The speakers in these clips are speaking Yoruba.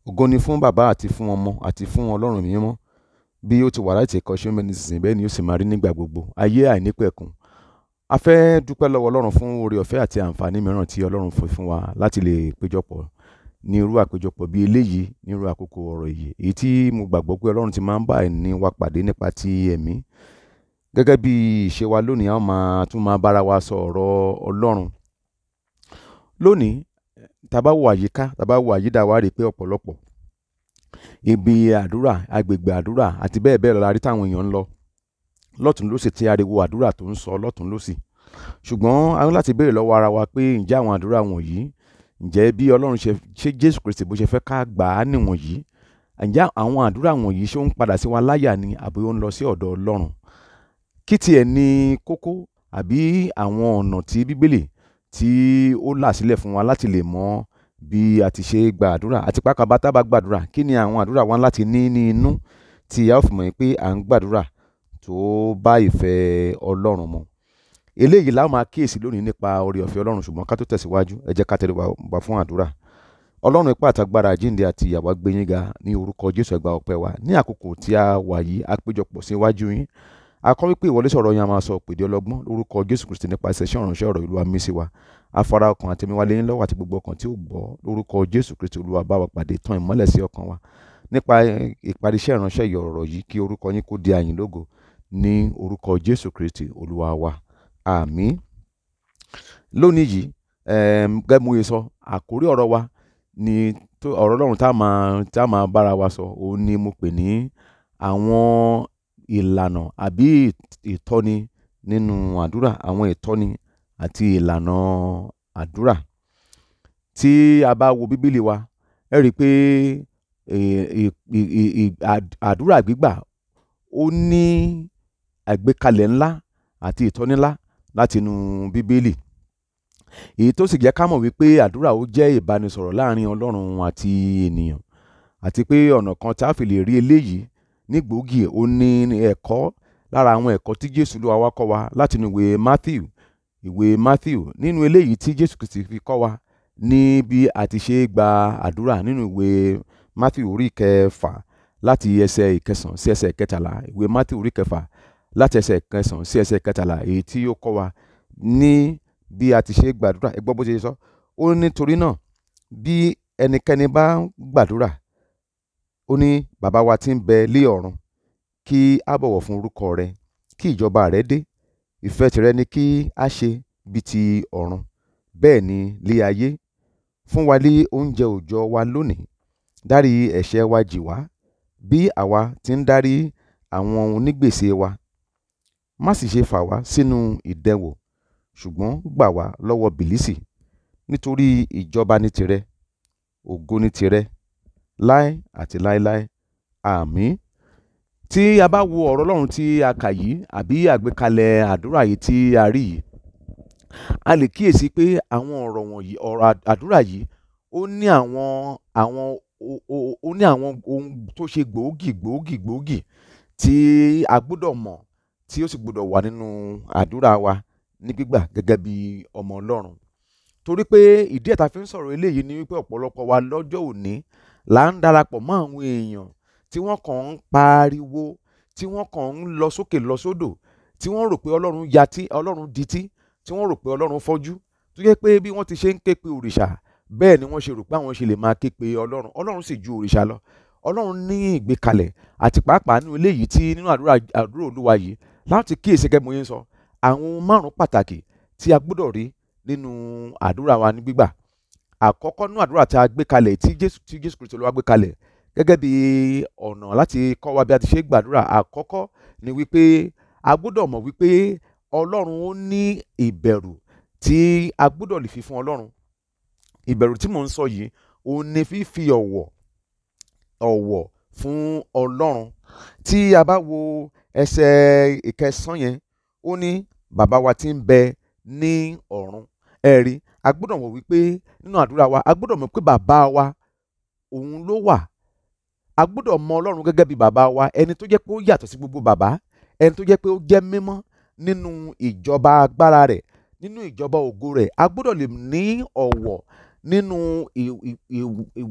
Ògo ni fún bàbá àti fún ọmọ àti fún ọlọ́run mímọ́, bí ó ti wà láti ìkọ́ṣe mẹ́ni sísìn bẹ́ẹ̀ ni ó sì máa rí nígbà gbogbo, ayé àìnípẹ̀kun. A fẹ́ dúpẹ́ lọ́wọ́ ọlọ́run fún oore ọ̀fẹ́ àti àǹfààní mìíràn tí ọlọ́run fún wa láti lè péjọpọ̀ ní irú àpéjọpọ̀ bí eléyìí ní irú àkókò ọ̀rọ̀ yìí, èyí tí mo gbàgbọ́ pé ọlọ́run ti máa ń bá ẹni wa pàdé nípa ti ẹ̀mí. Gẹ́gẹ́ bí ìṣe wa lónìí, a máa tún máa bára wa sọ ọ̀rọ̀ ọlọ́run. Lónìí, tá bá wo àyíká, tá bá wo àyídà wa rí pé ọ̀pọ̀lọpọ̀ ibi àdúrà, agbègbè àdúrà àti bẹ́ẹ̀ bẹ́ẹ̀ lọ la rí táwọn èèyàn ń lọ lọ́tùn lósì, tí ariwo àdúrà tó ń sọ lọ́tùn lósì. Ṣùgbọ́n a ní láti béèrè lọ́wọ́ ara wa pé ǹjẹ́ àwọn àdúrà wọ̀nyí, ǹjẹ́ bí ọlọ́run ṣe Jésù Kristi bó ṣe fẹ́ ká gbà á nìwọ̀nyí, ǹjẹ́ àwọn àdúrà wọ̀nyí ṣé ó ń padà sí wa láyà ni àbí ó ń lọ sí ọ̀dọ̀ ọlọ́run? Kí tiẹ̀ ní kókó àbí àwọn ọ̀nà tí bíbélì tí ó là sílẹ̀ fún wa láti lè mọ bí a ti ṣe gba àdúrà, àti pàápàá bá tá bá gbàdúrà, kí ni àwọn àdúrà wa láti ní ní inú tí a ó fi mọ̀ pé à ń gbàdúrà tó bá ìfẹ́ ọlọ́run mu. Eléyìí la ó máa kíyèsí lónìí nípa oore ọ̀fẹ́ ọlọ́run, ṣùgbọ́n ká tó tẹ̀síwájú, ẹ jẹ́ ká tẹríba fún àdúrà. Ọlọ́run ipá àtagbára àjíǹde àti ìyè, àwa gbé yín ga ní orúkọ Jésù, ẹ gba ọpẹ́ wa ní àkókò tí a wà yìí. A péjọpọ̀ síwájú yín, a kọ́ wípé ìwọlé sọ̀rọ̀ yín a máa sọ òpèdè ọlọ́gbọ́n lórúkọ Jésù Kristi nípasẹ̀ iṣẹ́ ìránṣẹ́ ọ̀rọ̀ Olúwa mí sí wa. Afárá ọkàn àti ẹ̀mí wa lé yín lọ́wọ́, àti gbogbo ọkàn tí ó gbọ́ lórúkọ Jésù Kristi Olúwa bá wa pàdé, tàn ìmọ́lẹ̀ sí ọkàn wa nípa ìparí iṣẹ́ ìránṣẹ́ ọ̀rọ̀ yìí, kí orúkọ yín kó di àyìn lógo ní orúkọ Jésù Kristi Olúwa wa, àmín. Lónìí yìí, gẹ́gẹ́ bí mo sọ, àkórí ọ̀rọ̀ wa ni ọ̀rọ̀ ọlọ́run tá a máa bára wa sọ, òun ni mo pè ní àwọn ìlànà àbí ìtọ́ni nínú àdúrà, àwọn ìtọ́ni àti ìlànà àdúrà. Tí a bá wo bíbélì wa, ẹ rí i pé àdúrà gbígbà ó ní àgbékalẹ̀ ńlá àti ìtọ́ni ńlá láti inú bíbélì, èyí tó sì jẹ́ ká mọ̀ wípé àdúrà ó jẹ́ ìbánisọ̀rọ̀ láàrin ọlọ́run àti ènìyàn, àti pé ọ̀nà kan tá a fi lè rí eléyìí ní gbòógì ó ní ẹ̀kọ́ lára àwọn ẹ̀kọ́ tí Jésù Olúwa wa kọ́ wa láti inú ìwé Mátíù. Nínú eléyìí tí Jésù Kristi fi kọ́ wa ní bí a ti ṣe gba àdúrà nínú ìwé Mátíù orí kẹfà láti ẹsẹ̀ ìkẹsàn sí ẹsẹ̀ ìkẹtàlá, ìwé Mátíù orí kẹfà láti ẹsẹ̀ ìkẹsàn sí ẹsẹ̀ ìkẹtàlá, èyí tí ó kọ́ wa ní bí a ti ṣe gbàdúrà. Ẹ gbọ́ bó ṣe sọ, ó ní nítorí náà bí ẹnikẹ́ni bá ń gbàdúrà, ó ní bàbá wa tí ń bẹ lé ọ̀run, kí a bọ̀wọ̀ fún orúkọ rẹ, kí ìjọba rẹ dé, ìfẹ́ tìrẹ ni kí a ṣe bí ti ọ̀run bẹ́ẹ̀ ni lé ayé. Fún wa ní oúnjẹ òòjọ́ wa lónìí, dárí ẹ̀ṣẹ̀ wa jì wá bí àwa ti ń dárí àwọn onígbèsè wa, má sì ṣe fà wá sínú ìdẹwò, ṣùgbọ́n gbà wá lọ́wọ́ bìlísì, nítorí ìjọba ní tìrẹ, ògo ní tìrẹ, láé àti láéláé, àmín. Tí a bá wo ọ̀rọ̀ ọlọ́run tí a kà yìí, àbí àgbékalẹ̀ àdúrà yìí tí a rí yìí, a lè kíyèsí pé àwọn ọ̀rọ̀ wọ̀nyí, ọ̀rọ̀ àdúrà yìí, ó ní àwọn ohun tó ṣe gbòógì tí a gbọ́dọ̀ mọ̀, tí ó sì gbọ́dọ̀ wà nínú àdúrà wa ní gbígbà gẹ́gẹ́ bí ọmọ ọlọ́run. Torí pé ìdí ẹ̀ tá fi ń sọ̀rọ̀ eléyìí ni wípé ọ̀pọ̀lọpọ̀ wa lọ́jọ́ òní là ń darapọ̀ mọ́ àwọn èèyàn tí wọ́n kàn ń pariwo, tí wọ́n kàn ń lọ sókè lọ sódò, tí wọ́n rò pé ọlọ́run yatí, ọlọ́run dití, tí wọ́n rò pé ọlọ́run fọ́jú, tó jẹ́ pé bí wọ́n ti ṣe ń ké pe òrìṣà, bẹ́ẹ̀ ni wọ́n ṣe rò pé àwọn ṣe lè máa ké pe ọlọ́run. Ọlọ́run sì ju òrìṣà lọ. Ọlọ́run ní ìgbékalẹ̀, àti pàápàá nínú eléyìí tí nínú àdúrà Olúwa yìí láti kíyèsí, gẹ́gẹ́ bí mo ṣe ń sọ, àwọn ohun márùn-ún pàtàkì tí a gbọ́dọ̀ rí nínú àdúrà wa ní gbígbà. Àkọ́kọ́ nínú àdúrà tí a gbé kalẹ̀, tí Jésù Kristi Olúwa gbé kalẹ̀ gẹ́gẹ́ bí ọ̀nà láti kọ́ wa bí a ti ṣe gbàdúrà, àkọ́kọ́ ni wípé a gbọ́dọ̀ mọ̀ wípé ọlọ́run ó ní ìbẹ̀rù tí a gbọ́dọ̀ lè fi fún ọlọ́run. Ìbẹ̀rù tí mò ń sọ yìí, òun ni fífi ọ̀wọ̀ fún ọlọ́run. Tí a bá wo ẹsẹ̀ ìkẹsàn yẹn, ó ní bàbá wa tí ń bẹ ní ọ̀run. Ẹ rí, a gbọ́dọ̀ mọ̀ wípé nínú àdúrà wa, a gbọ́dọ̀ mọ̀ pé bàbá wa òun ló wà. A gbọ́dọ̀ mọ ọlọ́run gẹ́gẹ́ bí bàbá wa, ẹni tó jẹ́ pé ó yàtọ̀ sí gbogbo bàbá, ẹni tó jẹ́ pé ó jẹ́ mímọ́ nínú ìjọba agbára rẹ̀, nínú ìjọba ògo rẹ̀. A gbọ́dọ̀ lè ní ọ̀wọ̀ nínú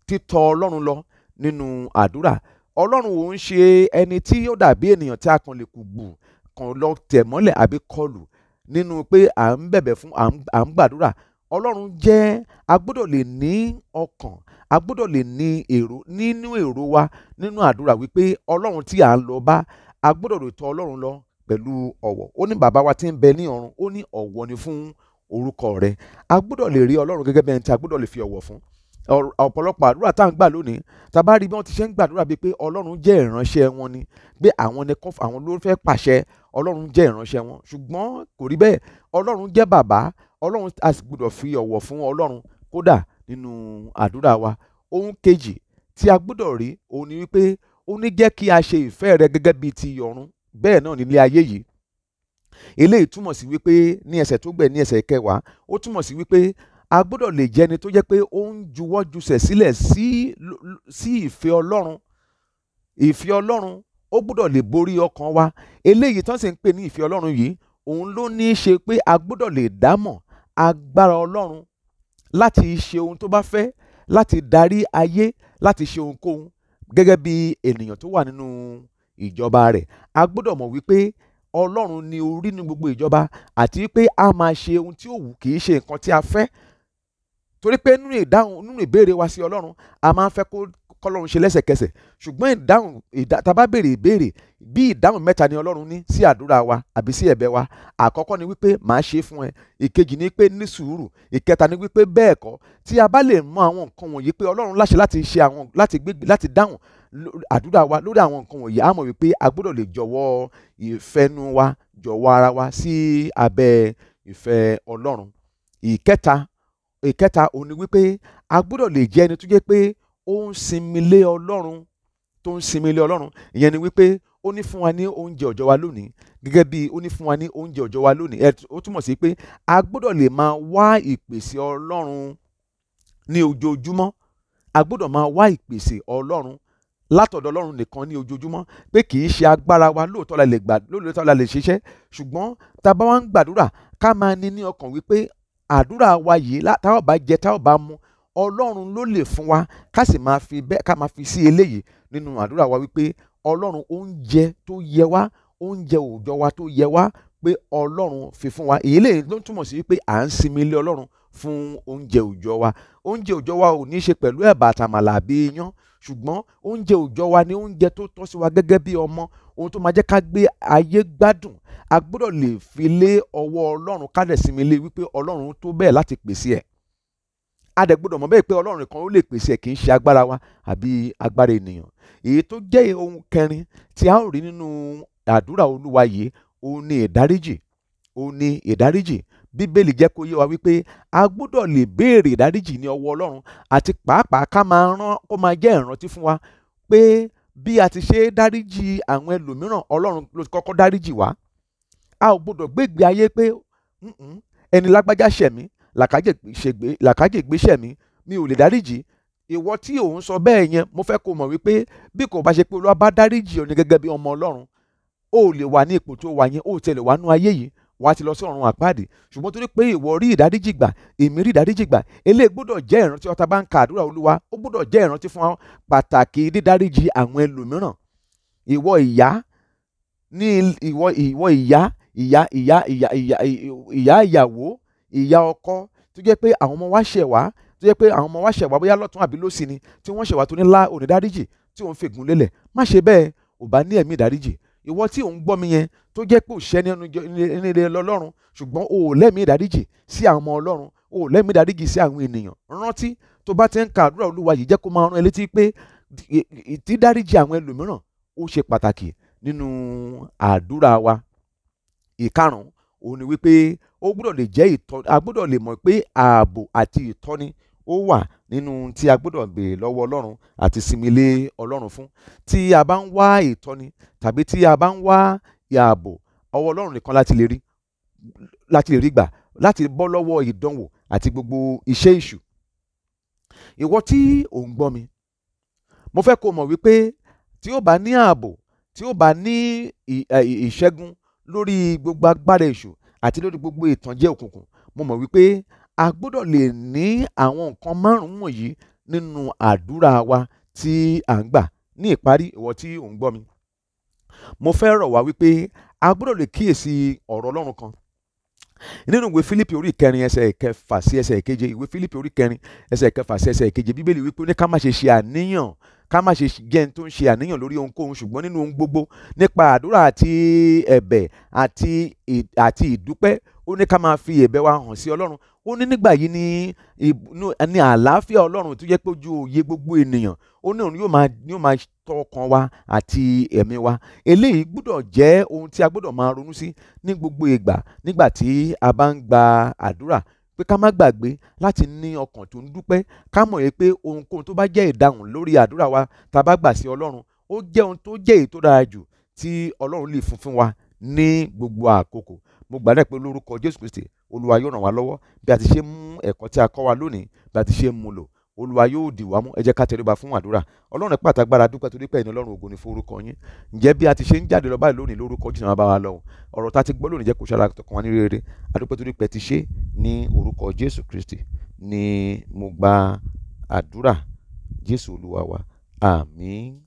títọ̀ Ọlọ́run lọ nínú àdúrà. Ọlọ́run ò ń ṣe ẹni tí ó dàbí ènìyàn tí a kàn lè kùgbù kàn lọ tẹ̀ mọ́lẹ̀ àbí kọlù nínú pé à ń bẹ̀bẹ̀ fún à ń gbàdúrà. Ọlọ́run jẹ́ a gbọ́dọ̀ lè ní ọkàn, a gbọ́dọ̀ lè ní èrò nínú èrò wa nínú àdúrà wípé Ọlọ́run tí à ń lọ bá, a gbọ́dọ̀ lè tọ̀ Ọlọ́run lọ pẹ̀lú ọ̀wọ̀. Ó ní bàbá wa tí ń bẹ ní ọ̀run, ó ní ọ̀wọ̀ ni fún orúkọ rẹ̀. A gbọ́dọ̀ lè rí Ọlọ́run gẹ́gẹ́ bí ẹni tí a gbọ́dọ̀ lè fi ọ̀wọ̀ fún. Ọ̀pọ̀lọpọ̀ àdúrà tá à ń gbà lónìí, tá a bá rí bí wọ́n ti ṣe ń gbàdúrà bíi pé Ọlọ́run jẹ́ ìránṣẹ́ wọn ni, pé àwọn ló fẹ́ pàṣẹ, Ọlọ́run jẹ́ ìránṣẹ́ wọn. Ṣùgbọ́n kò rí bẹ́ẹ̀. Ọlọ́run jẹ́ bàbá, Ọlọ́run a sì gbọ́dọ̀ fi ọ̀wọ̀ fún Ọlọ́run kódà nínú àdúrà wa. Ohun kejì tí a gbọ́dọ̀ rí òun ni wípé ó ní jẹ́ kí a ṣe ìfẹ́ rẹ gẹ́gẹ́ bíi ti ọ̀run bẹ́ẹ̀ náà nílé ayé yìí. Eléyìí túmọ̀ sí wípé ní ẹsẹ̀ tó gbẹ̀ ní ẹsẹ̀ kẹwàá, ó túmọ̀ sí wípé a gbọ́dọ̀ lè jẹ́ ẹni tó jẹ́ pé ó ń juwọ́ jùsẹ̀ sílẹ̀ sí ìfẹ́ Ọlọ́run. Ìfẹ́ Ọlọ́run ó gbọ́dọ̀ lè borí ọkàn wa. Eléyìí tán sì ń pè ní ìfẹ́ Ọlọ́run yìí, òun ló ní í ṣe pé a gbọ́dọ̀ lè dámọ̀ agbára Ọlọ́run láti ṣe ohun tó bá fẹ́, láti darí ayé, láti ṣe ohunkóhun gẹ́gẹ́ bí ènìyàn tó wà nínú ìjọba rẹ̀. A gbọ́dọ̀ mọ̀ wípé Ọlọ́run ni orí ní gbogbo ìjọba àti wípé a máa ṣe ohun tí ó wù, kì í ṣe nǹkan tí a fẹ́. Torí pé nínú ìbéèrè wa sí Ọlọ́run, a máa ń fẹ́ kọ́lọ́run ṣe lẹ́sẹ̀kẹsẹ̀. Ṣùgbọ́n tá a bá béèrè ìbéèrè, bí ìdáhùn mẹ́ta ni Ọlọ́run ní sí àdúrà wa àbí sí ẹ̀bẹ̀ wa. Àkọ́kọ́ ni wípé màá ṣe fún ẹ. Ìkejì ni pé ní sùúrù. Ìkẹta ni wípé bẹ́ẹ̀ kọ́. Tí a bá lè mọ àwọn nǹkan wọ̀nyí pé Ọlọ́run láṣẹ láti dáhùn àdúrà wa lórí àwọn nǹkan wọ̀nyí, a mọ̀ wípé a gbọ́dọ̀ lè jọ̀wọ́ ìfẹ́nu wa, jọ̀wọ́ ara wa sí abẹ́ ìfẹ́ Ọlọ́run. Ìkẹta òun ni wípé a gbọ́dọ̀ lè jẹ́ ẹni tó jẹ́ pé ó ń sinmi lé Ọlọ́run, tó ń sinmi lé Ọlọ́run. Ìyẹn ni wípé ó ní fún wa ní oúnjẹ òòjọ́ wa lónìí, gẹ́gẹ́ bí ó ní fún wa ní oúnjẹ òòjọ́ wa lónìí. Ó túmọ̀ sí pé a gbọ́dọ̀ lè máa wá ìpèsè Ọlọ́run ní ojoojúmọ́. A gbọ́dọ̀ máa wá ìpèsè Ọlọ́run látọ̀dọ̀ Ọlọ́run nìkan ní ojoojúmọ́, pé kì í ṣe agbára wa lóòótọ́ la lè ṣiṣẹ́. Ṣùgbọ́n tá a bá wá ń gbàdúrà, ká máa ní ọkàn wípé àdúrà wa yìí tá ò bá jẹ, tá ò bá mu, Ọlọ́run ló lè fún wa. Ká sì máa fi bẹ́ẹ̀, ká máa fi sí eléyìí nínú àdúrà wa wípé Ọlọ́run oúnjẹ tó yẹ wá, oúnjẹ òòjọ́ wa tó yẹ wá, pé Ọlọ́run fi fún wa. Èyí ló ń túmọ̀ sí wípé à ń sinmi lé Ọlọ́run fún oúnjẹ òòjọ́ wa. Oúnjẹ òòjọ́ wa ò ní í ṣe pẹ̀lú ẹ̀bà àtàmàlà àbí iyán, ṣùgbọ́n oúnjẹ òòjọ́ wa ni oúnjẹ tó tọ́ sí wa gẹ́gẹ́ bí ọmọ, ohun tó máa jẹ́ ká gbé ayé gbádùn. A gbọ́dọ̀ lè fi lé ọwọ́ Ọlọ́run, ká dẹ̀ sinmi lé wípé Ọlọ́run tó bẹ́ẹ̀ láti pèsè ẹ̀. A dẹ̀ gbọ́dọ̀ mọ̀ bẹ́ẹ̀ pé Ọlọ́run nìkan ó lè pèsè ẹ̀, kì í ṣe agbára wa àbí agbára ènìyàn. Èyí tó jẹ́ ohun kẹrin tí a ó rí nínú àdúrà Olúwa yìí, òun ni ìdáríjì. Bíbélì jẹ́ kó yé wa wípé a gbọ́dọ̀ lè béèrè ìdáríjì ní ọwọ́ Ọlọ́run, àti pàápàá kó máa jẹ́ ìrántí fún wa pé bí a ti ṣe dáríjì àwọn ẹlòmíràn, Ọlọ́run ló ti kọ́kọ́ dáríjì wá. A ò gbọ́dọ̀ gbégbé ayé pé ẹni lágbájá ṣẹ̀ mí, làkájègbé ṣẹ̀ mí, mi ò lè dáríjì. Ìwọ tí òun sọ bẹ́ẹ̀ yẹn, mo fẹ́ kó mọ̀ wípé bí kò bá ṣe pé Olúwa bá dáríjì ọ ní gẹ́gẹ́ bí ọmọ Ọlọ́run, ó lè wà ní ipò tó wà yẹn, ó tẹ̀lé wà nú ayé yìí, wà á ti lọ sí ọ̀run àpáàdì. Ṣùgbọ́n torí pé ìwọ rí ìdáríjì gbà, èmi rí ìdáríjì gbà, eléyìí gbọ́dọ̀ jẹ́ ìrántí ọ̀tá bá ń ka àdúrà Olúwa. Ó gbọ́dọ̀ jẹ́ ìrántí fún wa pàtàkì dídáríjì àwọn ẹlòmíràn. Ìwọ ìyàwó, ìyá ọkọ, tó jẹ́ pé àwọn ọmọ wa ṣẹ̀ wá, bóyá lọ́tún àbí lósì ni, tí wọ́n ṣẹ̀ wá tó ní òní dáríjì, tí òun fègún lélẹ̀. Má ṣe bẹ́ẹ̀, ò bá ní ẹ̀mí ìdáríjì. Ìwọ tí òun gbọ́ mi yẹn, tó jẹ́ pé òṣìṣẹ́ nínú ilé Ọlọ́run, ṣùgbọ́n o ò lẹ́mí ìdáríjì sí àwọn ọmọ Ọlọ́run, o ò lẹ́mí ìdáríjì sí àwọn ènìyàn. Rántí, tó bá ti ń ka àdúrà Olúwa yìí, jẹ́ kó máa rán ẹ létí pé dídáríjì àwọn ẹlòmíràn ó ṣe pàtàkì nínú àdúrà wa. Ìkarùn-ún òun ni wípé ó gbọ́dọ̀ lè jẹ́ a gbọ́dọ̀ lè mọ̀ pé ààbò àti ìtọ́ni ó wà nínú tí a gbọ́dọ̀ béèrè lọ́wọ́ Ọlọ́run àti sinmi lé Ọlọ́run fún. Tí a bá ń wá ìtọ́ni tàbí tí a bá ń wá ààbò, ọwọ́ Ọlọ́run nìkan láti lè rí gbà, láti bọ́ lọ́wọ́ ìdánwò àti gbogbo iṣẹ́ èṣù. Ìwọ tí ò ń gbọ́ mi, mo fẹ́ kó mọ̀ wípé tí ó bá ní ààbò, tí ó bá ní ìṣẹ́gun lórí gbogbo agbára èṣù àti lórí gbogbo ìtànjẹ òkùnkùn, mo mọ̀ wípé a gbọ́dọ̀ lè ní àwọn nǹkan márùn-ún wọ̀nyí nínú àdúrà wa tí à ń gbà. Ní ìparí, ìwọ tí ò ń gbọ́ mi, mo fẹ́ rọ̀ wá wípé a gbọ́dọ̀ lè kíyèsí ọ̀rọ̀ Ọlọ́run kan nínú ìwé Fílípì orí ìkẹrin ẹsẹ̀ ìkẹfà sí ẹsẹ̀ ìkeje. Ìwé Fílípì orí ìkẹrin ẹsẹ̀ ìkẹfà sí ẹsẹ̀ ìkeje, Bíbélì wípé ó ní ká má ṣe ṣe àníyàn, ká má ṣe jẹ́ ẹni tó ń ṣe àníyàn lórí ohunkóhun, ṣùgbọ́n nínú ohun gbogbo nípa àdúrà àti ẹ̀bẹ̀ àti ìdúpẹ́, ó ní ká máa fi ẹ̀bẹ̀ wa hàn sí Ọlọ́run. Ó ní nígbà yìí ní àlàáfíà Ọlọ́run tó jẹ́ pé ojú òye gbogbo ènìyàn, ó ní òun yóò máa tọ́ ọkàn wa àti ẹ̀mí wa. Eléyìí gbọ́dọ̀ jẹ́ ohun tí a gbọ́dọ̀ máa ronú sí ní gbogbo ìgbà nígbà tí a bá ń gba àdúrà, pé ká má gbàgbé láti ní ọkàn tó ń dúpẹ́. Ká mọ̀ pé ohunkóhun tó bá jẹ́ ìdáhùn lórí àdúrà wa tá a bá gbà sí Ọlọ́run, ó jẹ́ ohun tó jẹ́ èyí tó dára jù tí Ọlọ́run lè fún wa ní gbogbo àkókò. Mo gbàdúrà pé lórúkọ Jésù Kristi, Olúwa yóò ràn wá lọ́wọ́ bí a ti ṣe mú ẹ̀kọ́ tí a kọ́ wa lónìí, bí a ti ṣe mú lò. Olúwa yóò dì wá mú. Ẹ jẹ́ ká tẹríba fún àdúrà. Ọlọ́run pàtàkì agbára, dúpẹ́ torí pé ẹ̀yin Ọlọ́run ògo ni fún orúkọ yín. Ǹjẹ́ bí a ti ṣe ń jáde lọ báyìí lónìí, lórúkọ Jésù máa bá wa lọ. Ọ̀rọ̀ tá a ti gbọ́ lónìí jẹ́ kó ṣara tọkàn wa ní rere. A dúpẹ́ torí pé ẹ ti ṣe ní orúkọ Jésù Kristi ni mo gba àdúrà. Jésù Olúwa wa. Àmín.